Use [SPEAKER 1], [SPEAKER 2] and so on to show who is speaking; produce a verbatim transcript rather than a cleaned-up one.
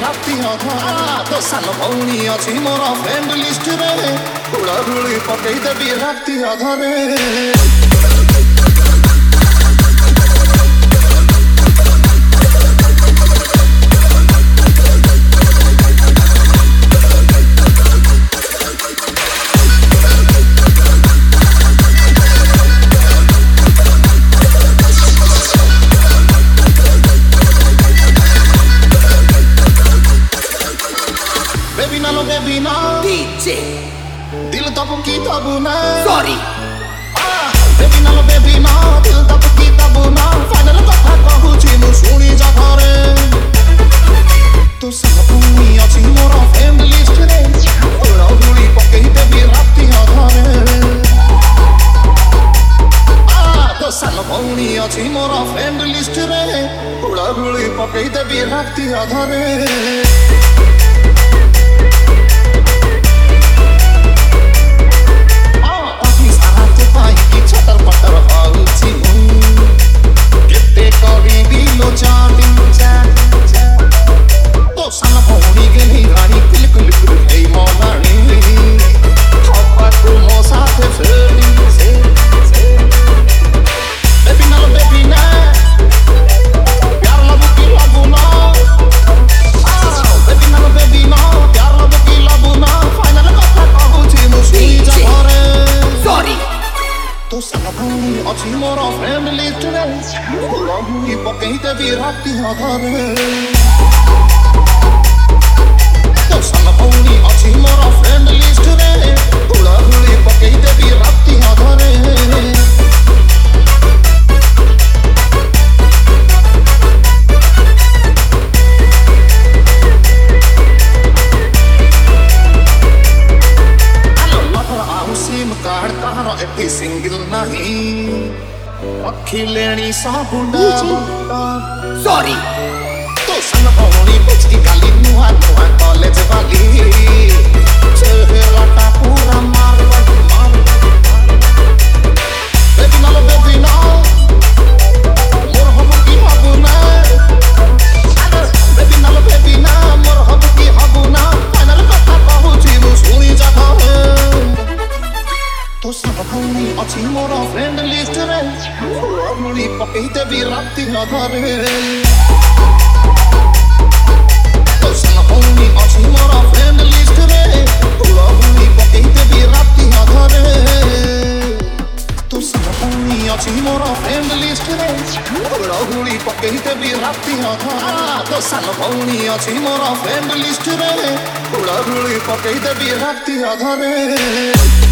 [SPEAKER 1] ରାତି ଅଧା ତ ସାନ ଭଉଣୀ ଅଛି ମୋର ଫ୍ରେଣ୍ଡ ଲିଷ୍ଟରେ ହୁଳାହୁଳି ପକେଇଦେବି ରାତି ଅଧରେ Baby na D J Dil tapu ki tabu na
[SPEAKER 2] Sorry
[SPEAKER 1] ah, Baby na lo baby na Dil tapu ki tabu na Final kotha kahuchi mu shuni ja ghare To sana bhumi achi mora friend list re Ura huli pakei debi rati adhare ah, To sana bhumi achi mora friend list re Ura huli pakei debi rati adhare Achi mora friend list re Huଳାହୁଳି ପକେଇଦେବି ରାତି ଅଧରେ ତୋ ସାନ ଭଉଣୀ ଅଛି ମୋର friend list ରେ ହୁଳାହୁଳି ପକେଇଦେବି ରାତି ଅଧରେ एठी सिंगल नहीं अखी लेनी साबुना
[SPEAKER 2] Sorry
[SPEAKER 1] तो सन भौणी बुझी गाली नुआ नुआ कॉलेज वाली चेहरा पूरा मार मार बेबी ना लो बेबी ना मोर हबु की हबु ना बेबी ना लो बेबी ना मोर हबु की हबु ना फाइनल कथा कहूची मु सुनी जा तो सब भौणी अछि मोर फ्रेंड लिस्ट रे हुଳାहुଳି ପକେଇଦେବି ରାତି ଅଧରେ तो सब भौणी अछि मोर फ्रेंड लिस्ट रे हुଳାହୁଳି ପକେଇଦେବି ରାତି ଅଧରେ तो सब भौणी अछि मोर फ्रेंड लिस्ट रे हुଳାହୁଳି ପକେଇଦେବି ରାତି ଅଧରେ तो ସାନ ଭଉଣୀ ଅଛି ମୋର ଫ୍ରେଣ୍ଡ ଲିଷ୍ଟ ରେ ହୁଳାହୁଳି ପକେଇଦେବି ରାତି ଅଧରେ